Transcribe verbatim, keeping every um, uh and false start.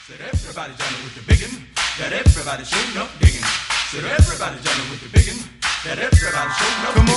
Said everybody jamming with the biggin, that everybody showing up digging. Said everybody jamming with the biggin, that everybody showing up. Come